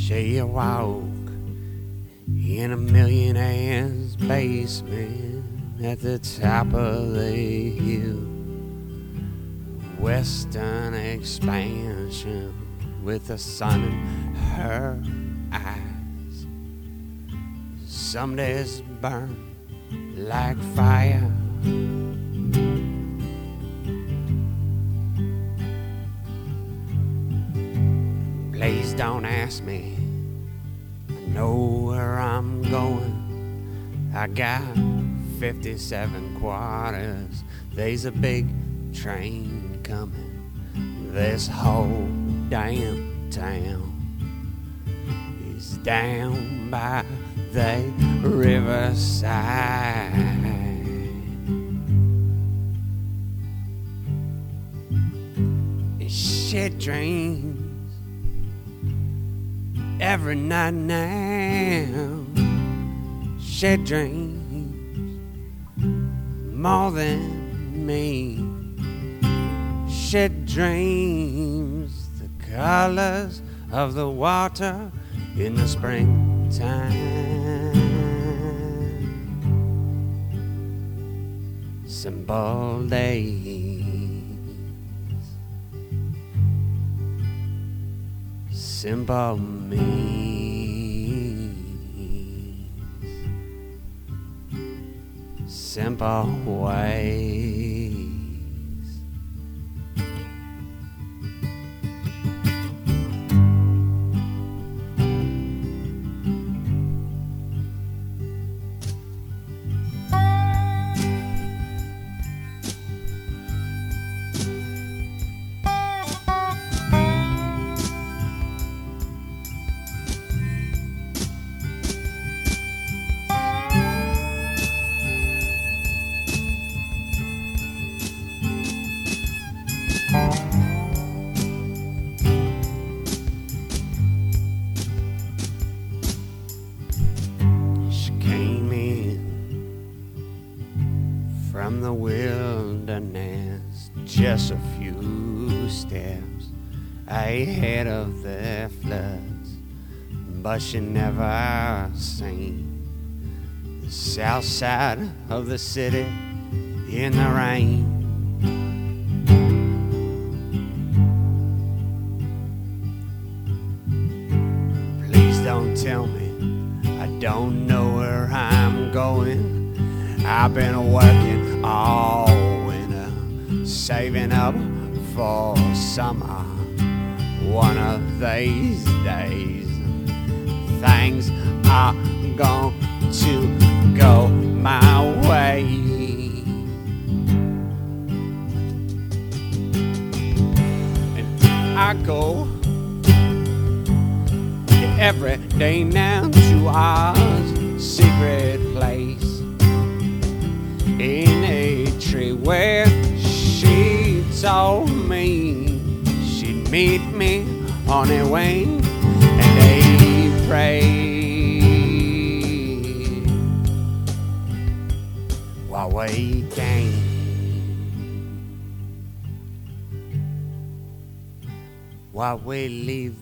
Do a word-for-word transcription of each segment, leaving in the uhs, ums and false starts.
She awoke in a millionaire's basement at the top of the hill. Western expansion with the sun in her eyes. Some days burn like fire. Please don't ask me, I know where I'm going. I got fifty-seven quarters. There's a big train coming. This whole damn town is down by the riverside. She dreams every night now. She dreams more than me. She dreams the colors of the water in the springtime. Simple days, simple means, simple ways. From the wilderness, just a few steps ahead of the floods, but she never seen the south side of the city in the rain. Please don't tell me I don't know where I'm going. I've been working all winter, saving up for summer. One of these days, things are going to go my way. And I go every day now to our secret place in a tree where she told me she'd meet me on a wing, and they prayed while waiting. What we leave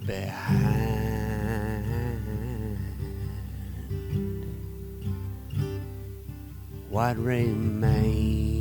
behind, what remains.